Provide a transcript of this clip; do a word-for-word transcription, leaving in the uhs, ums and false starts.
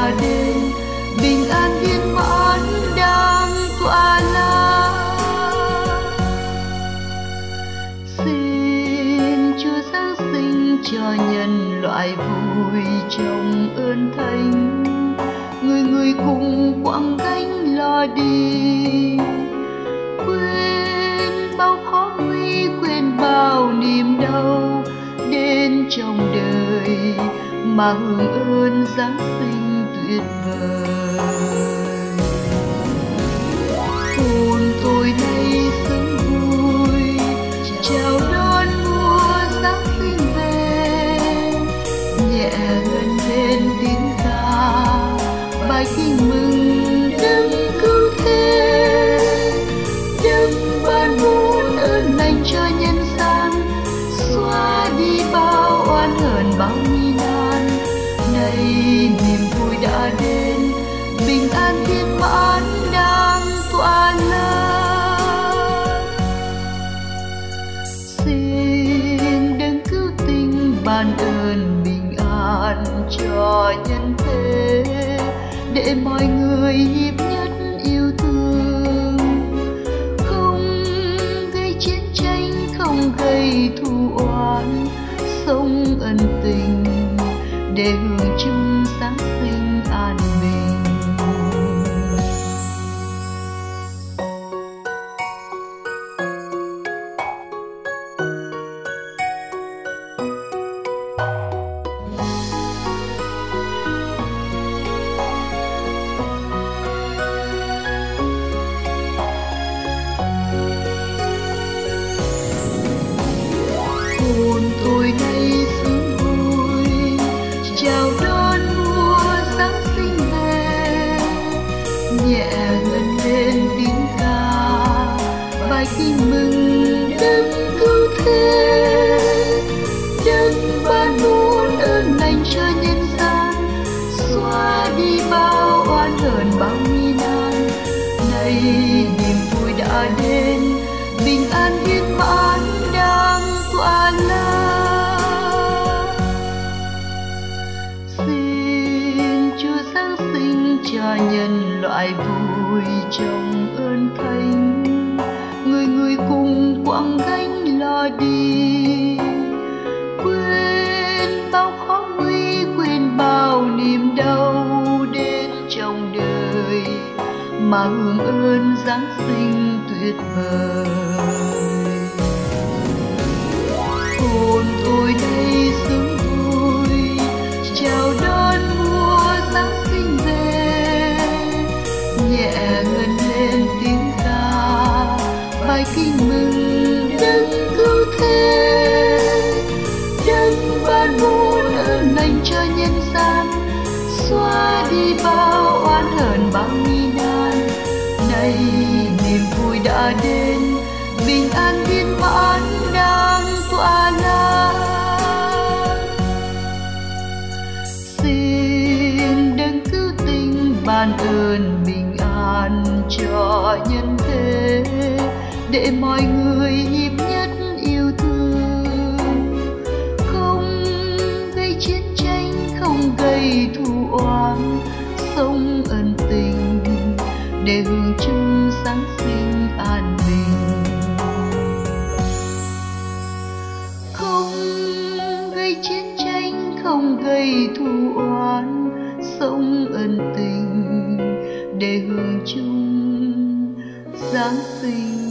đã đến, bình an viên mãn đang tỏa lá. Xin Chúa Giáng sinh cho nhân loại vui trong ơn thánh, người người cùng quẳng gánh lo đi, quên bao khó nguy, quên bao niềm đau đến trong đời, mà hưởng ơn Giáng sinh tuyệt vời. Hồn tôi nay sướng vui, chào đón mùa Giáng sinh về, nhẹ ngân lên tiếng ca bài kinh mừng Đấng cứu thế. Đấng ban muôn ơn lành cho nhân gian, xóa đi bao oan hờn bao nghi nan. Nay niềm vui đã đến, bình an viên mãn đang tỏa lan. Xin Đấng cứu tinh ban ơn bình an cho nhân thế, để mọi người hiệp nhất yêu thương, không gây chiến tranh, không gây thù oán, sống ân tình để hưởng chung Giáng sinh an bình. Hồn tôi nay sướng vui, chào đón mùa Giáng sinh về, nhẹ ngân lên tiếng ca bài kinh mừng Đấng cứu thế. Đấng ban muôn ơn lành cho nhân gian, xóa đi bao oan hờn bao nghi nan. Nay niềm vui đã đến, bình an viên mãn đang tỏa lan. Xin Chúa Giáng sinh cho nhân loại vui trong ơn thánh, người người cùng quẳng gánh lo đi, quên bao khó nguy, quên bao niềm đau đến trong đời, mà hưởng ơn Giáng sinh tuyệt vời. Hồn tôi đây sướng vui, chào đón mùa Giáng sinh về, nhẹ ngân lên tiếng ca bài kinh mừng Đấng cứu thế. Đấng ban muôn ơn lành cho nhân gian, xóa đi bao oan hờn bao nghi nan. Nay niềm vui đã đến, bình an viên mãn đang tỏa lan. Xin Đấng cứu tinh ban ơn bình an cho nhân thế, để mọi người hiệp nhất yêu thương, không gây chiến tranh, không gây thù oán, sống ân tình để hưởng chung Giáng sinh an bình. Không gây chiến tranh, không gây thù oán, sống ân tình để hưởng chung Giáng sinh